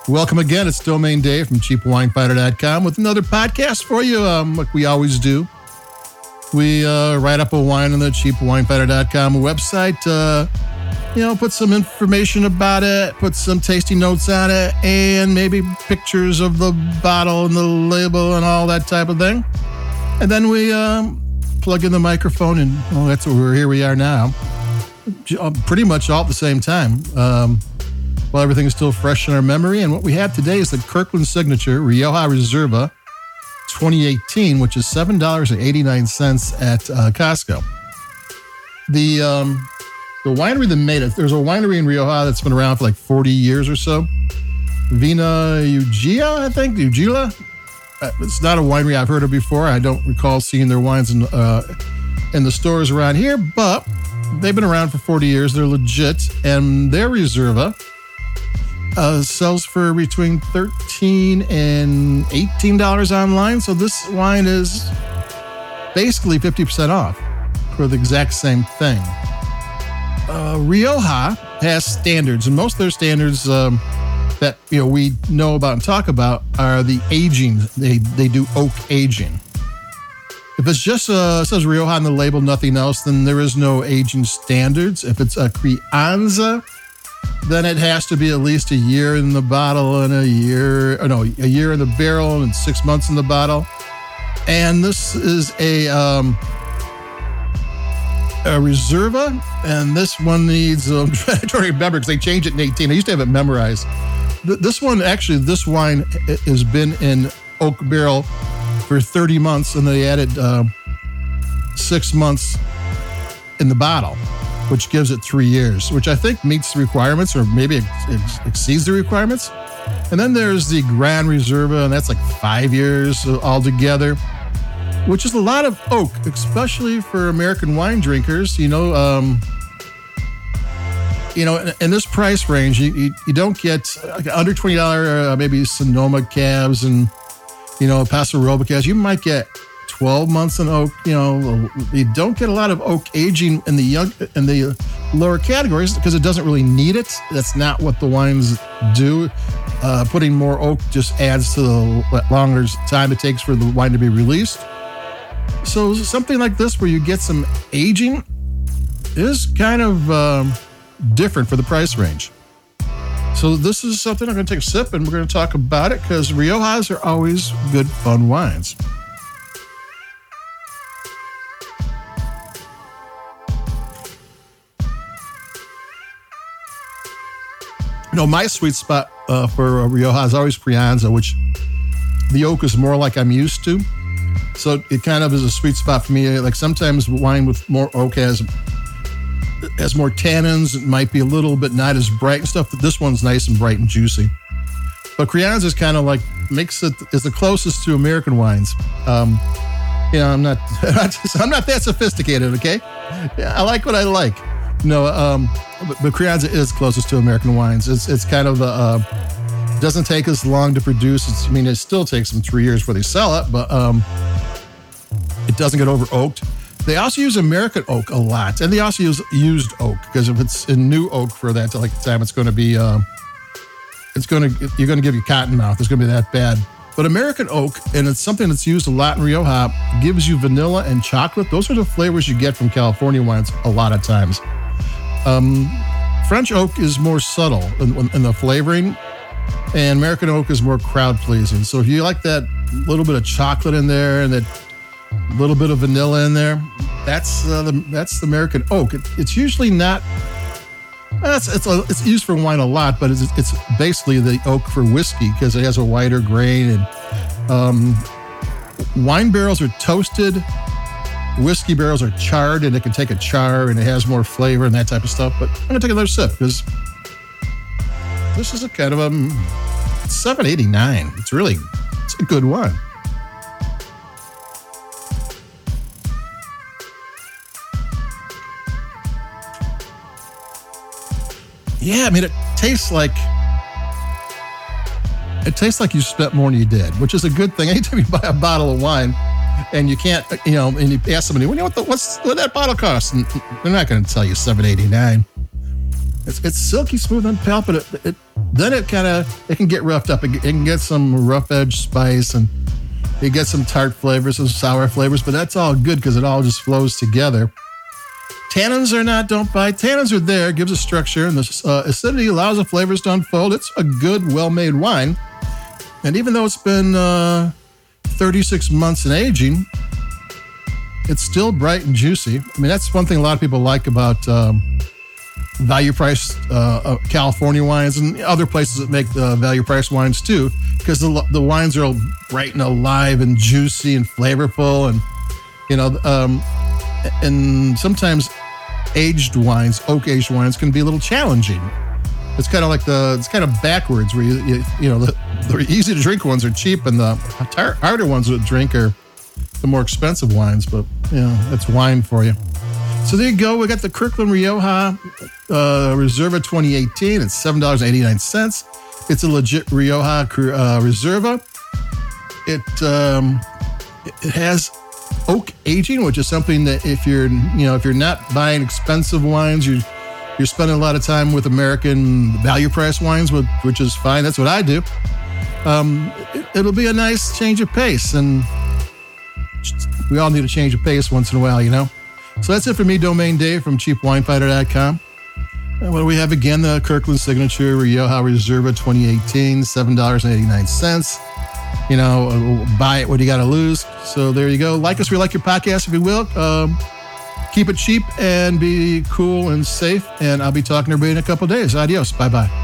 Welcome again. It's Domain Dave from CheapWineFinder.com with another podcast for you, like we always do. We write up a wine on the CheapWineFinder.com website, put some information about it, put some tasting notes on it, and maybe pictures of the bottle and the label and all that type of thing. And then we plug in the microphone, and that's what here we are now. Pretty much all at the same time. While everything is still fresh in our memory. And what we have today is the Kirkland Signature Rioja Reserva 2018, which is $7.89 at Costco. The winery that made it, there's a winery in Rioja that's been around for like 40 years or so. Vina Ugia, I think, Ugila. It's not a winery I've heard of before. I don't recall seeing their wines in the stores around here, but they've been around for 40 years. They're legit, and their Reserva sells for between $13 and $18 online. So this wine is basically 50% off for the exact same thing. Rioja has standards, and most of their standards that we know about and talk about are the aging. They do oak aging. If it's just says Rioja on the label, nothing else, then there is no aging standards. If it's a Crianza, then it has to be at least a year in the bottle and a year in the barrel and 6 months in the bottle. And this is a Reserva, and this one needs, I'm trying to remember because they changed it in 18. I used to have it memorized. This wine has been in oak barrel for 30 months, and they added 6 months in the bottle, which gives it 3 years, which I think meets the requirements or maybe exceeds the requirements. And then there's the Grand Reserva, and that's like 5 years altogether, which is a lot of oak, especially for American wine drinkers. In this price range, you don't get under $20 maybe Sonoma cabs and Paso Robles cabs. You might get 12 months in oak. You don't get a lot of oak aging in the lower categories because it doesn't really need it. That's not what the wines do. Putting more oak just adds to the longer time it takes for the wine to be released. So something like this where you get some aging is kind of different for the price range. So this is something I'm going to take a sip and we're going to talk about it because Riojas are always good, fun wines. My sweet spot for Rioja is always Crianza, which the oak is more like I'm used to. So it kind of is a sweet spot for me. Like sometimes wine with more oak has more tannins. It might be a little bit not as bright and stuff, but this one's nice and bright and juicy. But Crianza is kind of like is the closest to American wines. I'm not that sophisticated, okay? Yeah, I like what I like. But Crianza is closest to American wines. It's kind of doesn't take as long to produce. It still takes them 3 years before they sell it, but it doesn't get over oaked. They also use American oak a lot, and they also use used oak because if it's in new oak for that time, it's going to be you're going to give you cotton mouth. It's going to be that bad. But American oak, and it's something that's used a lot in Rioja, gives you vanilla and chocolate. Those are the flavors you get from California wines a lot of times. French oak is more subtle in the flavoring, and American oak is more crowd pleasing. So if you like that little bit of chocolate in there and that little bit of vanilla in there, that's the American oak. It's usually not. It's used for wine a lot, but it's basically the oak for whiskey because it has a wider grain, and wine barrels are toasted. Whiskey barrels are charred, and it can take a char, and it has more flavor and that type of stuff. But I'm gonna take another sip because this is a kind of $7.89. It's a good wine. Yeah, it tastes like you spent more than you did, which is a good thing. Anytime you buy a bottle of wine and you can't, and you ask somebody, what that bottle cost? And they're not going to tell you $7.89. It's silky smooth and pale, but Then it can get roughed up. It can get some rough edge spice, and you get some tart flavors, some sour flavors, but that's all good because it all just flows together. Tannins are not, don't buy. Tannins are there, gives a structure, and the acidity allows the flavors to unfold. It's a good, well-made wine. And even though it's been 36 months in aging, it's still bright and juicy. I mean, that's one thing a lot of people like about value-priced California wines and other places that make value-priced wines too, because the wines are all bright and alive and juicy and flavorful, and and sometimes oak-aged wines can be a little challenging. It's kind of like it's kind of backwards, where the easy to drink ones are cheap, and the harder ones to drink are the more expensive wines. But that's wine for you. So there you go. We got the Kirkland Rioja Reserva 2018. It's $7.89. It's a legit Rioja Reserva. It has oak aging, which is something that if you're not buying expensive wines, you're spending a lot of time with American value price wines, which is fine. That's what I do. It'll be a nice change of pace, and we all need a change of pace once in a while, So that's it for me, Domain Dave from CheapWineFighter.com. And what do we have again? The Kirkland Signature Rioja Reserva 2018, $7.89. Buy it, what do you got to lose? So there you go. Like us, we like your podcast, if you will. Keep it cheap and be cool and safe. And I'll be talking to everybody in a couple of days. Adios. Bye-bye.